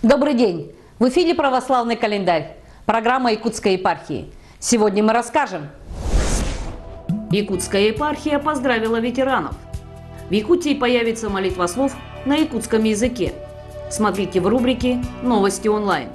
Добрый день! В эфире «Православный календарь», программа Якутской епархии. Сегодня мы расскажем. Якутская епархия поздравила ветеранов. В Якутии появится молитвослов на якутском языке. Смотрите в рубрике «Новости онлайн».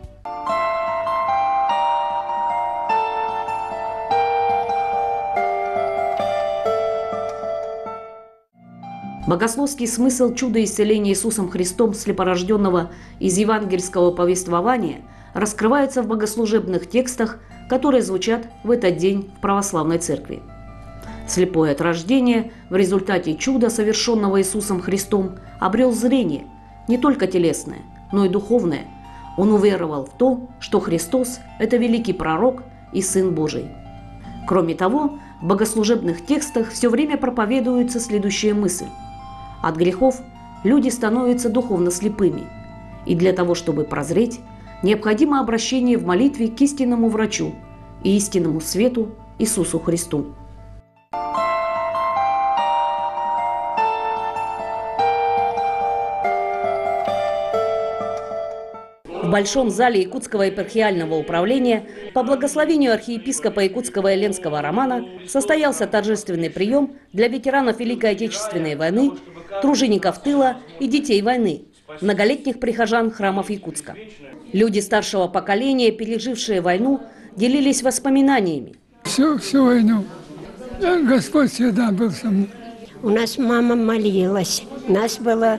Богословский смысл чуда исцеления Иисусом Христом слепорожденного из евангельского повествования раскрывается в богослужебных текстах, которые звучат в этот день в православной церкви. Слепой от рождения в результате чуда, совершенного Иисусом Христом, обрел зрение, не только телесное, но и духовное. Он уверовал в то, что Христос – это великий пророк и Сын Божий. Кроме того, в богослужебных текстах все время проповедуется следующая мысль. От грехов люди становятся духовно слепыми, и для того, чтобы прозреть, необходимо обращение в молитве к истинному врачу и истинному свету Иисусу Христу. В Большом зале Якутского епархиального управления по благословению архиепископа Якутского и Ленского Романа состоялся торжественный прием для ветеранов Великой Отечественной войны, тружеников тыла и детей войны, многолетних прихожан храмов Якутска. Люди старшего поколения, пережившие войну, делились воспоминаниями. Всю войну Господь всегда был со мной. У нас мама молилась. Нас было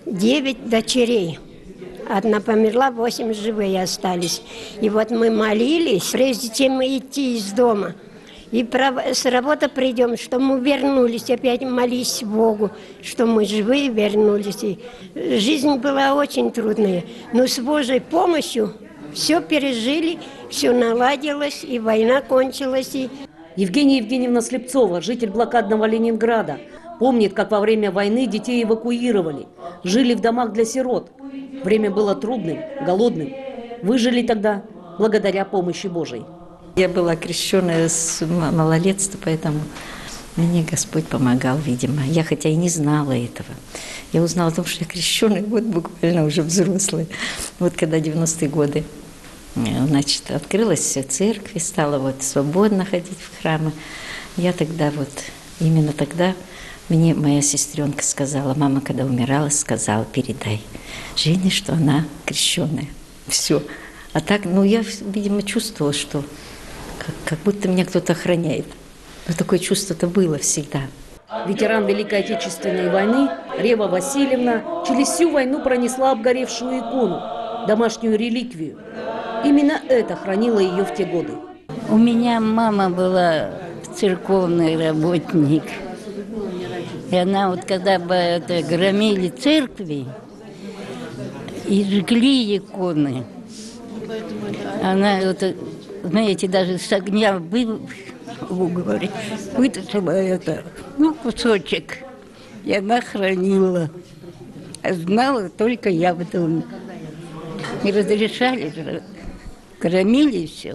9 дочерей. Одна померла, 8 живые остались. И вот мы молились, прежде чем идти из дома. И с работы придем, что мы вернулись, опять молись Богу, что мы живые вернулись. И жизнь была очень трудная, но с Божьей помощью все пережили, все наладилось, и война кончилась. Евгения Евгеньевна Слепцова, житель блокадного Ленинграда, помнит, как во время войны детей эвакуировали, жили в домах для сирот. Время было трудным, голодным. Выжили тогда благодаря помощи Божией. Я была крещенная с малолетства, поэтому мне Господь помогал, видимо. Я хотя и не знала этого. Я узнала о том, что я крещенная, вот буквально уже взрослая. Вот когда 90-е годы, значит, открылась церковь, стала вот свободно ходить в храмы. Я тогда вот, именно тогда мне моя сестренка сказала, мама, когда умирала, сказала, передай Жене, что она крещенная. Все. А так, я, видимо, чувствовала, что как будто меня кто-то охраняет. Но такое чувство-то было всегда. Ветеран Великой Отечественной войны Рева Васильевна через всю войну пронесла обгоревшую икону, домашнюю реликвию. Именно это хранило ее в те годы. У меня мама была церковный работник. И она вот когда бы громили церкви и жгли иконы, она знаете, даже с огня вытащила это, кусочек, и она хранила. А знала только я в доме. Не разрешали же, кормили все.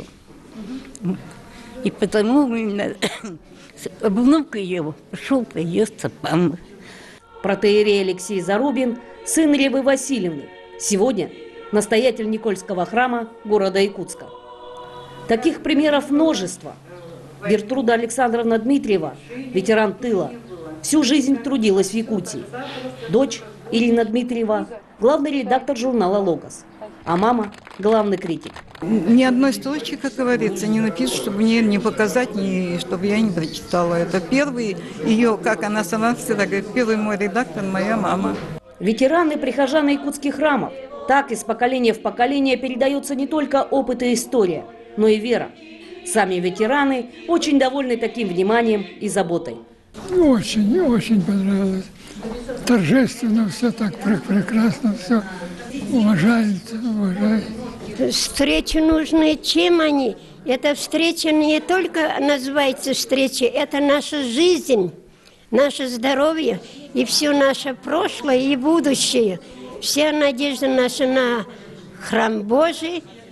И потому именно внук ее пошел по ее стопам. Протоиерей Алексей Зарубин, сын Ревы Васильевны, сегодня настоятель Никольского храма города Якутска. Таких примеров множество. Гертруда Александровна Дмитриева, ветеран тыла, всю жизнь трудилась в Якутии. Дочь Ирина Дмитриева, главный редактор журнала «Логос», а мама – главный критик. Ни одной строчки, как говорится, не напишут, чтобы мне не показать, чтобы я не прочитала. Это первый ее, как она сама всегда говорит, первый мой редактор – моя мама. Ветераны, прихожаны якутских храмов. Так из поколения в поколение передается не только опыт и история, но и вера. Сами ветераны очень довольны таким вниманием и заботой. Очень понравилось. Торжественно, все так прекрасно, все уважают. Встречи нужны. Чем они? Эта встреча не только называется встречей, это наша жизнь, наше здоровье и все наше прошлое и будущее. Вся надежда наша на храм Божий,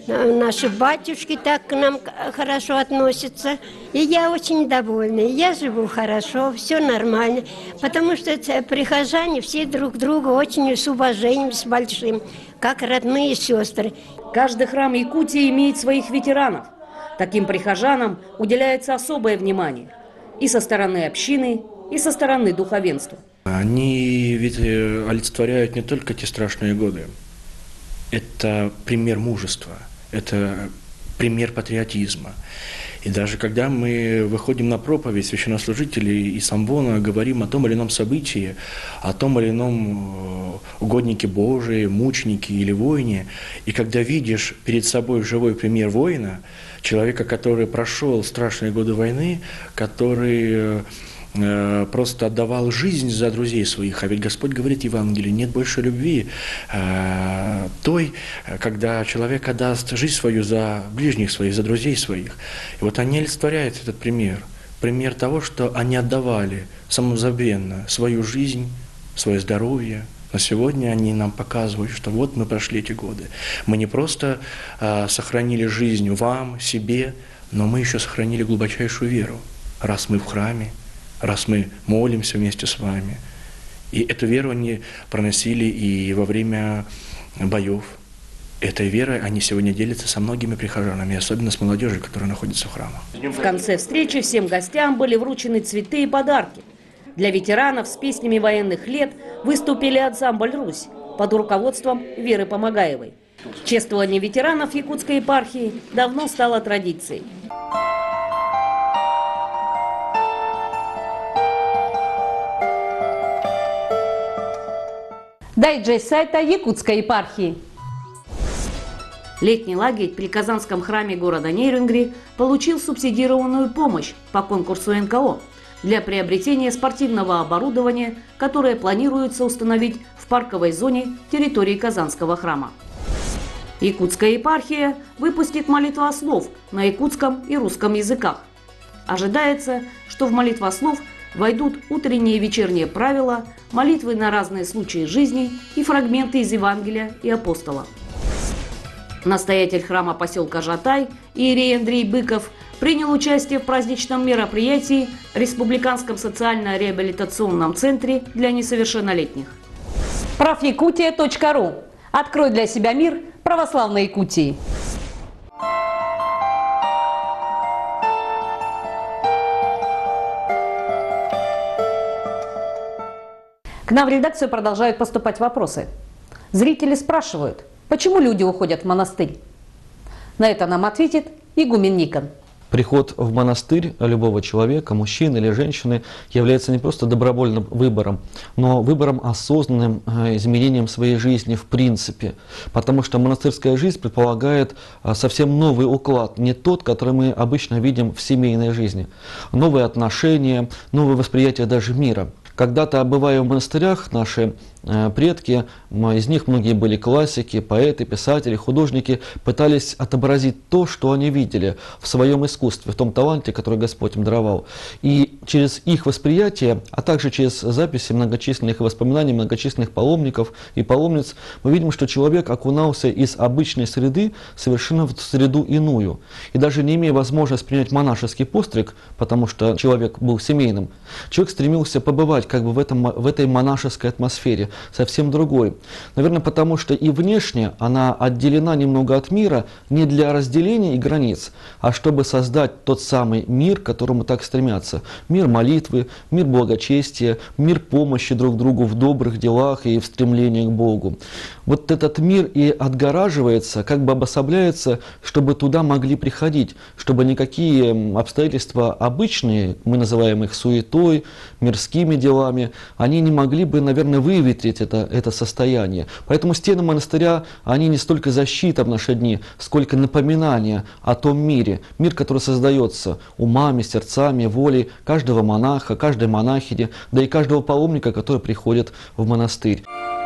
Наши батюшки так к нам хорошо относятся. И я очень довольна. Я живу хорошо, все нормально. Потому что прихожане все друг друга очень с уважением, с большим, как родные сестры. Каждый храм Якутии имеет своих ветеранов. Таким прихожанам уделяется особое внимание и со стороны общины, и со стороны духовенства. Они ведь олицетворяют не только те страшные годы. Это пример мужества, это пример патриотизма. И даже когда мы выходим на проповедь, священнослужители из амвона говорим о том или ином событии, о том или ином угоднике Божии, мученике или воине, и когда видишь перед собой живой пример воина, человека, который прошел страшные годы войны, который просто отдавал жизнь за друзей своих. А ведь Господь говорит в Евангелии, нет больше любви той, когда человек отдаст жизнь свою за ближних своих, за друзей своих. И вот они олицетворяют этот пример. Пример того, что они отдавали самозабвенно свою жизнь, свое здоровье. Но сегодня они нам показывают, что вот мы прошли эти годы. Мы не просто сохранили жизнь вам, себе, но мы еще сохранили глубочайшую веру. Раз мы в храме, раз мы молимся вместе с вами. И эту веру они проносили и во время боев. Этой верой они сегодня делятся со многими прихожанами, особенно с молодежью, которая находится в храмах. В конце встречи всем гостям были вручены цветы и подарки. Для ветеранов с песнями военных лет выступили ансамбль «Русь» под руководством Веры Помогаевой. Чествование ветеранов Якутской епархии давно стало традицией. Дайджест сайта Якутской епархии. Летний лагерь при Казанском храме города Нейрюнгри получил субсидированную помощь по конкурсу НКО для приобретения спортивного оборудования, которое планируется установить в парковой зоне территории Казанского храма. Якутская епархия выпустит молитвослов на якутском и русском языках. Ожидается, что в молитвослов войдут утренние и вечерние правила, молитвы на разные случаи жизни и фрагменты из Евангелия и апостола. Настоятель храма поселка Жатай иерей Андрей Быков принял участие в праздничном мероприятии в Республиканском социально-реабилитационном центре для несовершеннолетних. Правякутия.ру. Открой для себя мир православной Якутии. К нам в редакцию продолжают поступать вопросы. Зрители спрашивают, почему люди уходят в монастырь? На это нам ответит игумен Никон. Приход в монастырь любого человека, мужчины или женщины, является не просто добровольным выбором, но выбором осознанным, изменением своей жизни в принципе. Потому что монастырская жизнь предполагает совсем новый уклад, не тот, который мы обычно видим в семейной жизни. Новые отношения, новое восприятие даже мира. Когда-то, бывая в монастырях, наши предки, из них многие были классики, поэты, писатели, художники, пытались отобразить то, что они видели в своем искусстве, в том таланте, который Господь им даровал. И через их восприятие, а также через записи многочисленных воспоминаний многочисленных паломников и паломниц, мы видим, что человек окунался из обычной среды совершенно в среду иную. И даже не имея возможности принять монашеский постриг, потому что человек был семейным, человек стремился побывать как бы в этой монашеской атмосфере, совсем другой. Наверное, потому что и внешне она отделена немного от мира не для разделения и границ, а чтобы создать тот самый мир, к которому так стремятся. Мир молитвы, мир благочестия, мир помощи друг другу в добрых делах и в стремлении к Богу. Вот этот мир и отгораживается, как бы обособляется, чтобы туда могли приходить, чтобы никакие обстоятельства обычные, мы называем их суетой, мирскими делами, они не могли бы, наверное, выветрить это состояние. Поэтому стены монастыря, они не столько защита в наши дни, сколько напоминание о том мире. Мир, который создается умами, сердцами, волей каждого монаха, каждой монахини, да и каждого паломника, который приходит в монастырь.